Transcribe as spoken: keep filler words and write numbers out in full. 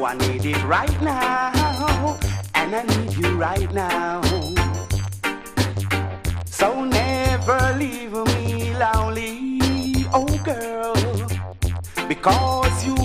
I need it right now, and I need you right now. So never leave me lonely, oh girl, because you